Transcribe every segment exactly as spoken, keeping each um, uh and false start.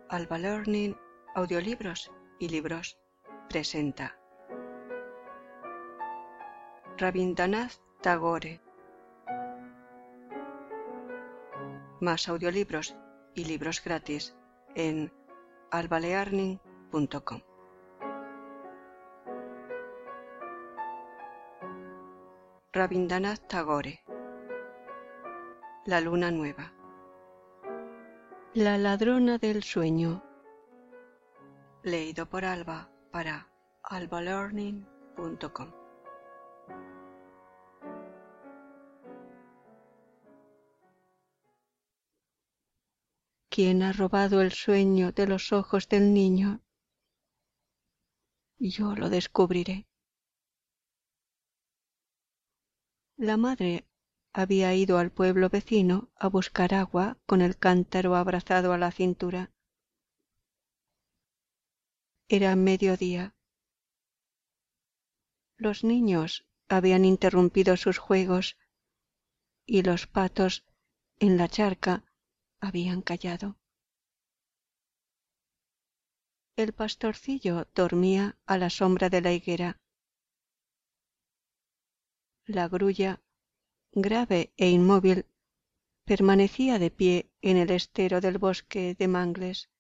Alba Learning Audiolibros y Libros presenta Rabindranath Tagore. Más audiolibros y libros gratis en alba learning punto com. Rabindranath Tagore. La luna nueva. La ladrona del sueño. Leído por Alba para alba learning punto com. ¿Quién ha robado el sueño de los ojos del niño? Yo lo descubriré. La madre había ido al pueblo vecino a buscar agua con el cántaro abrazado a la cintura. Era mediodía. Los niños habían interrumpido sus juegos y los patos en la charca habían callado. El pastorcillo dormía a la sombra de la higuera. La grulla, grave e inmóvil, permanecía de pie en el estero del bosque de mangles.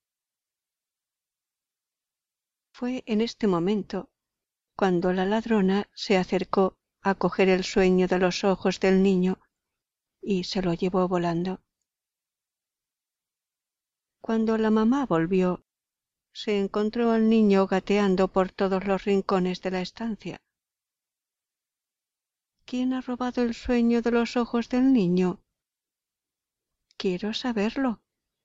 Fue en este momento cuando la ladrona se acercó a coger el sueño de los ojos del niño y se lo llevó volando. Cuando la mamá volvió, se encontró al niño gateando por todos los rincones de la estancia. ¿Quién ha robado el sueño de los ojos del niño? Quiero saberlo.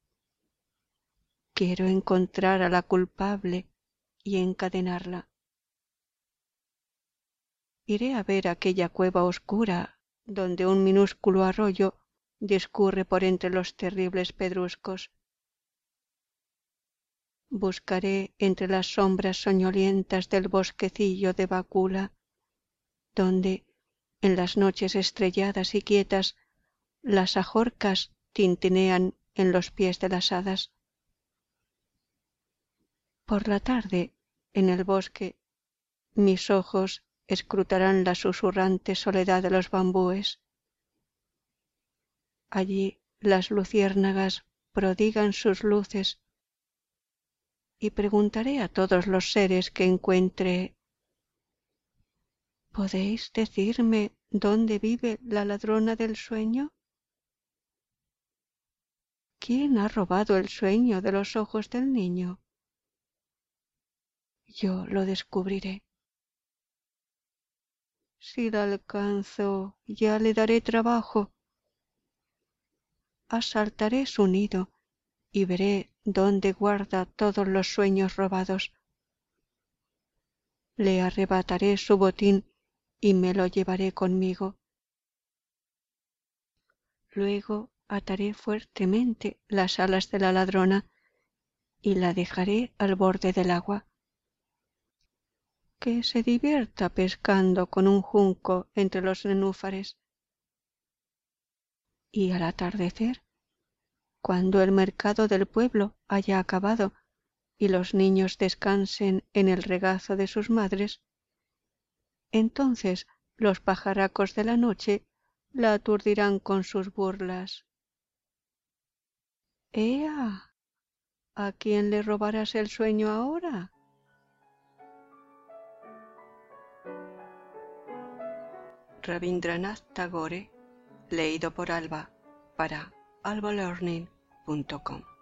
Quiero encontrar a la culpable y encadenarla. Iré a ver aquella cueva oscura donde un minúsculo arroyo discurre por entre los terribles pedruscos. Buscaré entre las sombras soñolientas del bosquecillo de Bacula, donde, en las noches estrelladas y quietas, las ajorcas tintinean en los pies de las hadas. Por la tarde, en el bosque, mis ojos escrutarán la susurrante soledad de los bambúes. Allí las luciérnagas prodigan sus luces y preguntaré a todos los seres que encuentre: ¿podéis decirme dónde vive la ladrona del sueño? ¿Quién ha robado el sueño de los ojos del niño? Yo lo descubriré. Si la alcanzo, ya le daré trabajo. Asaltaré su nido y veré dónde guarda todos los sueños robados. Le arrebataré su botín y me lo llevaré conmigo. Luego ataré fuertemente las alas de la ladrona y la dejaré al borde del agua. Que se divierta pescando con un junco entre los nenúfares. Y al atardecer, cuando el mercado del pueblo haya acabado y los niños descansen en el regazo de sus madres, entonces los pajaracos de la noche la aturdirán con sus burlas. ¡Ea! ¿A quién le robarás el sueño ahora? Rabindranath Tagore, leído por Alba para alba learning punto com.